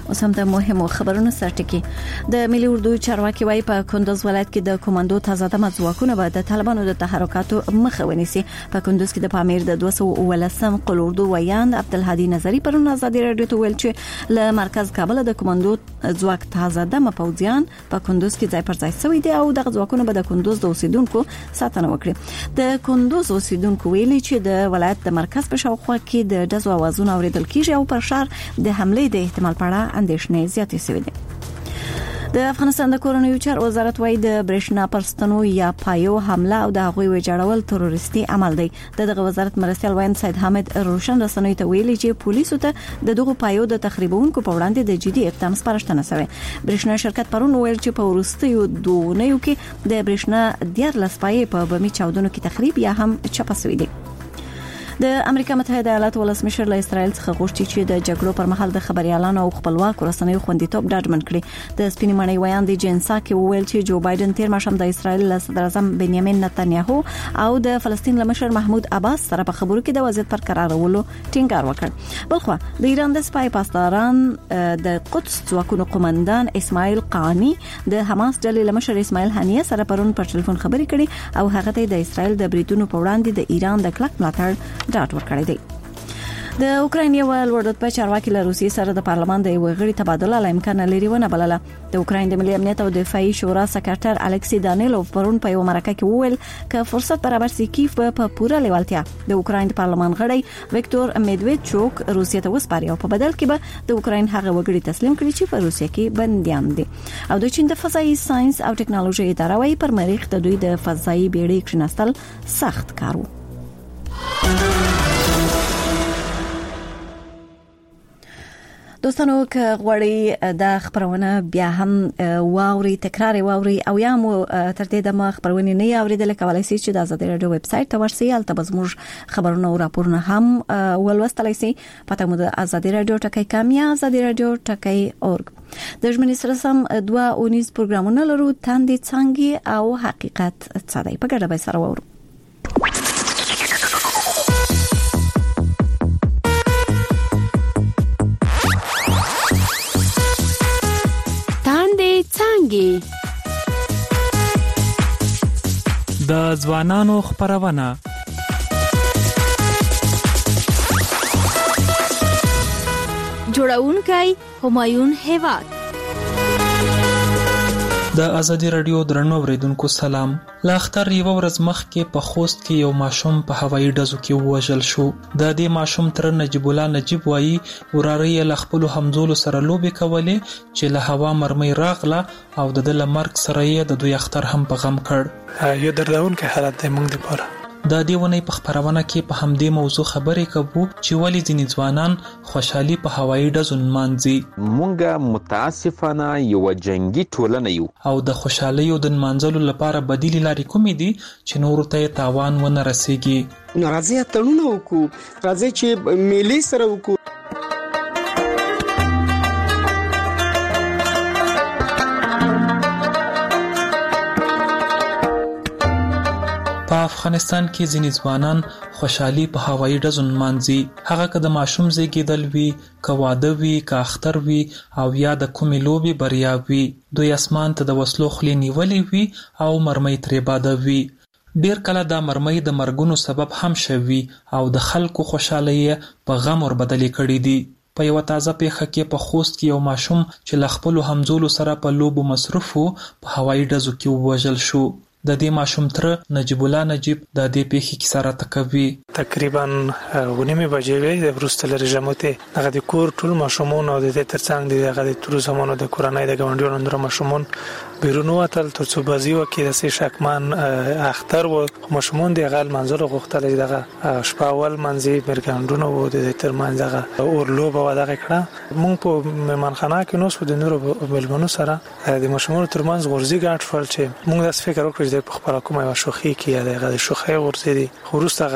اوس هم د مهمو خبرونو سرټکی. د ملي اردو چارواکي وايي په کندوز ولایت کې د کمانډو تازه دمه ځواکونه به د طالبانو د تحرکاتو مخه ونیسي. په کندوز کې د پامیر د 213 قل اردو ویاند عبدالهادي نظری پرون آزادي رادیو ته ویل چې له مرکز کابل د کمانډو ځواک تازه دمه پوځیان په کندوز کې ځای پر ځای شوی دي او دغه ځواکونه به د کندوز د اوسیدونکو ساتنه وکړي. د کندوز اوسیدونکو ویلي چې د ولایت د مرکز په شاوخوا کې د ډزو اوازونه اوریدل کیږي او پر شهر د حمله د احتمال په اړه اندېښنې زیاتې شوې دي. د افغانستان د کورنیو چارو وزارت وايي د برېښنا پرستنو یا پایو حمله او د هغوی ویجاړول تروریستي عمل دی. دغه وزارت مرستیال وایي سید حامد روشن رسنوي ته ویلي چې پولیسو ته دغه پایو د تخریبونکو په وړاندې د جدي اقدام سپارښتنه شوه. برېښنا شرکت پرون ویل چې په وروستیو 2 اونیو کې د برېښنا 14 پای په بمی چاودنو کې تخریب یا هم چپه شوی دی. د امریکا متحده ایالات ولسمشر له اسرائیل څخه غوښتي چې د جګړو پر مهال د خبريالانو او خپلواک رسنیو خوندیتوب ډاډمن کړي. د سپینې مړۍ ویاند جنسا کې وویل چې جو بایدن تیر ماښام د اسرائیل له صدر اعظم بنیامین نتنیاهو او د فلسطین له مشر محمود عباس سره په خبرو کې د وضعیت پر قرارولو ټینګار وکړ. بلخو د ایران د سپای پاسداران د قدس ځواکونو قومندان اسماعیل قانی د حماس ډلې له مشر اسماعیل هنیه سره پرون پر ټلیفون خبرې کړي او هغه ته د اسرائیل د بریدونو په وړاندې د ایران د کلک ملاتړ ډاډ ورکړی دی. د اوکراین یو لوړ رتبه چارواکي له روسیې سره د پارلمان د یو غړي تبادله له امکان لري ونه بلله. د اوکراین د ملي امنیت او دفاعي شورا سکرټر الکسی دانیلوف پرون په یو مرکه کې وویل چې فرصت برابر سي کیف په پوره لیوالتیا د اوکراین د پارلمان غړي وکټور میدویچوک روسیې ته وسپاري او په بدل کې به د اوکراین هغه وګړي تسلیم کړي چې په روسیې کې بنديان دي. او د چین د فضایي ساينس او ټکنالوژي اداره وايي پر مریخ د دوی د فضایي بیړۍ کښیناستل سخت کار و. دوستانو که غواړئ د خبرونه بیا هم واوري تکرار واوري او یا مو تر دې د ما خبرونه نه اوریدل کولای شئ چې د آزادي رادیو ویب سټ ته ورسئ او تاسو موږ خبرونه او راپورونه هم ولوستلای شئ. پته مو د آزادي رادیو ټکی کام یا آزادي رادیو ټکی اورګ. د ژمنې سره سم 2 اونیز پروګرامونه لرو تاندې څنګه او حقیقت څه دی په ګډه به سره وورو. د ځوانانو خبرونه جوړونکي همایون هیواد. د آزادي رادیو درنو اوریدونکو سلام. لاختر یو ورځ مخکې په خوست کې یو ماشوم په هوایي ډزو کې وژل شو. د دې ماشوم تر نجیب الله نجیب وایي وراره له خپل همزولو سره لوبې کولې چې له هوا مرمۍ راغله او د مرګ سره یې د دوی اختر هم په غم کړ. یو دردونکې حالت دی موږ لپاره. د دې ونې په خبرونه کې په همدې موضوع خبرې کوو چې ولې ځینې ځوانان خوشحالي په هوایي ډزو نمانځي. مونږه متاسفانه یو جنگي ټولنه یو او د خوشحالي او د نمانځلو لپاره بدیل لارې کومې دي چې نور ته تاوان ونه رسیږي. راځي تړونه وکړو، راځي چې ملي سره وکړو. په افغانستان کې ځینې ځوانان خوشحالي په هوایي ډزو نمانځي. هغه که د ماشوم زیږیدل وي، که واده وي، که اختر وي او یا د کومې لوبې بریا وي، دوی اسمان ته د وسلو خولې نیولې وي او مرمۍ ترې باده وي. ډیر کله دا مرمۍ د مرګونو سبب هم شوي او د خلکو خوشحالي په غم ور بدلې کړي دي. په یو تازه پیښه کې په خوست کې یو ماشوم چې له خپلو همزولو سره په لوبو مصروف و په هوایي ډزو کې ووژل شو. د دې ماشوم تر نجیب الله نجیب د دې پیښې کیسه راته کوي. تقریبا 9:30 بجې وې د وروسته لري جمعته هغه د کور ټول ماشومان او د ترڅنګ د هغه د ټول زمانو د کورنۍ د ګوندونو اندر ماشومان بیرون وتل تر څو بازی وکړي. د سې شکمن اختر و ماشومان د غل منظر غوښتل دغه شپاول منځي برګاندونو و د ترمنځ هغه اورلوب و دغه کړه. مونږ په مهمانخانه کې نو سو د نورو بلبنو سره د ماشومان ترمنځ غورځي ګټ فل چې مونږ د فکر وکړو په خپل کومه شوخي کې دغه شوخي ورزيدي ورسته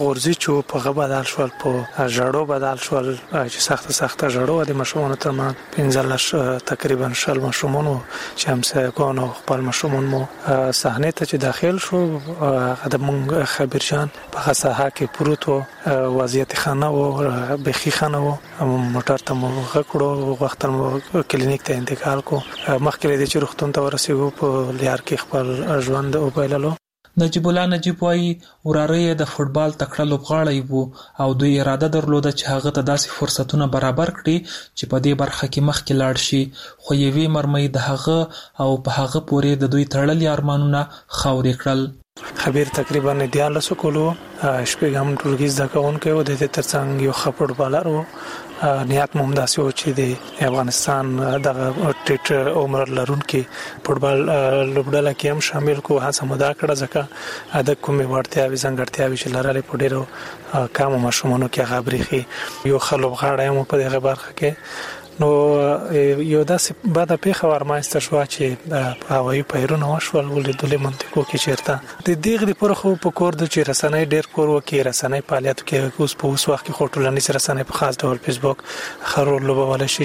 ورزي چې په غو بدل شول په ژړو بدل شول چې سخت ژړو د ماشومان تر ما 15 تقریبا شل ماشومان چې هم سګون او خپل ماشومان مو صحنه ته چې داخل شو د مونږ خبرجان په ساحه کې پروتو وضعیت خانه او بخي خانه او موټر ته مو غکړو وخت مو کلینیک ته انتقال کو مخکې د چې روغتون ته ورسېږو په لیار کې خپل ژوند او بایللو. نجیب الله نجیب وايي وراره د فوتبال تکړه لوبغاړی وو او دوی اراده درلوده چې هغه ته داسې فرصتونه برابر کړي چې په دې برخه کې مخکې لاړ شي، خو یوې مرمۍ د هغه او په هغه پورې د دوی تړلي ارمانونه خاورې کړل. خبیر تقریبا 14 کولو شپږم ټولګي زده کوونکی و، د دې ترڅنګ یو ښه فوټبالر و. نیت مو همداسې و چې د افغانستان دغه ټیټ عمر لرونکي فوټبال لوبډله کې هم شامل کو. هڅه مو دا کړه ځکه د کومې وړتیاوې ځانګړتیاوې چې لرلې په ډېرو کمو ماشومانو کې هغه برېښي. یو ښه لوبغاړی هم په دغه برخه کې نو یو داسې بعد پیښه ورمایسته شو چې هوایي پیرونه وشول ولیدلې منطقو کې چیرته د دغه لپاره خو په کور د چې رسنۍ ډېر کور وکي رسنۍ فعالیت کې اوس په اوس وخت کې خټولنې رسنۍ په خاص ډول فیسبوک خرور لوبول شي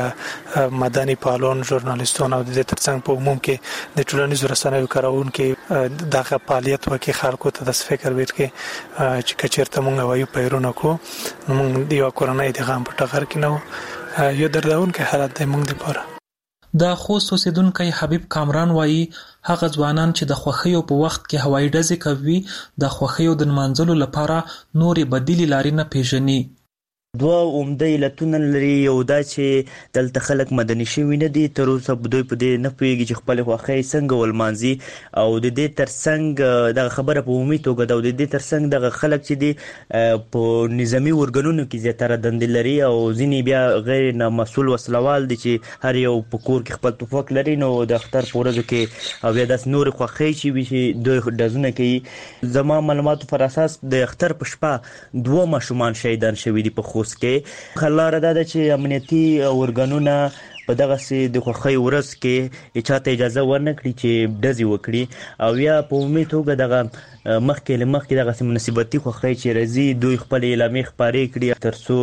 چې مدني پالون ژورنالیستان او د ترڅنګ په عموم کې د ټولنیزو رسنیو کارونکو دغه فعالیت وکي خلکو ته د فکر ورکړي چې کچیرته مونږ هوایي پیرونه کو نو مونږ د یو کورنۍ د غم په ټغر کې نو یو دردونکو حالت دی موږ لپاره. د خوست اوسیدونکی حبیب کامران وایي هغه ځوانان چې د خوښیو په وخت کې هوایي ډزې کوي د خوښیو د نمانځلو لپاره نورې بدیلې لارې نه پیژني. دوه عمده علتونه لري. یو دا چې دلته خلک مدني شوي نه دي، تر اوسه دوی په دې نه پوهېږي چې خپلې خوښۍ څنګه ولمانځي او د دې ترڅنګ دغه خبره په عمومي توګه ده او د دې ترڅنګ دغه خلک چې دي په نظامي ارګانونو کې زیاتره دندې لري او ځینې بیا غیر مسؤل وسلوال دي چې هر یو په کور کې خپل توپک لري نو د اختر په ورځو کې او بیا داسې نورې خوښۍ چې وي چې دوی ډزونه کوي. زما معلوماتو پر اساس د اختر په شپه 2 ماشومان شهیدان شوي دي په خوست کې. خلاره دا ده چې امنیتي ارګانونه په دغه سي د خوښۍ ورځ کې چاته اجازه ورنکړي چې ډزې وکړي او یا په عمومي توګه دغه مخکې دغه سي مناسبتي خوښۍ چې راځي دوی خپل اعلامیې خپارې کړي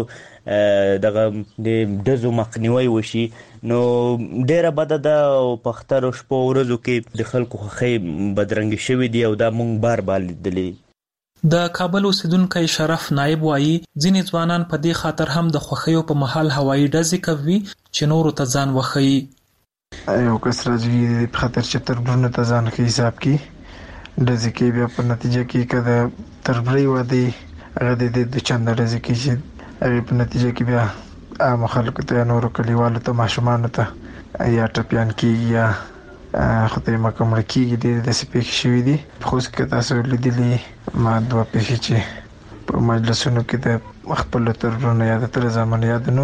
ترڅو دغه د ډزو مخنیوی وشي. نو ډیره بده ده او په اخترو شپو ورځو کې د خلکو خوښۍ بدرنګې شوي دي او دا مونږ بار بار لیدلي. د کابل اوسیدونکی شرف نایب وایي ځینې ځوانان په دې خاطر هم د خوښیو په مهال هوایي ډزې کوي چې نورو ته ځان وښیي. یو کس راځي په خاطر چې تربرونه ته ځان ښه حساب کړي ډزې کوي بیا په نتیجه کې که د تربرۍ وادي هغه د چنده ډزې کوي چې هغې په نتیجه کې بیا عامو خلکو ته نورو کلیوالو ته ماشومانو ته یا ټپیان کېږي یا خدای مکه مړه کېږي. ډېرې داسې پېښې شوي دي. په خوست کې تاسو لیدلي ما 2 پېښې چې په مجلسونو کې د خپلو تربرونو یا د تره زامنو یا د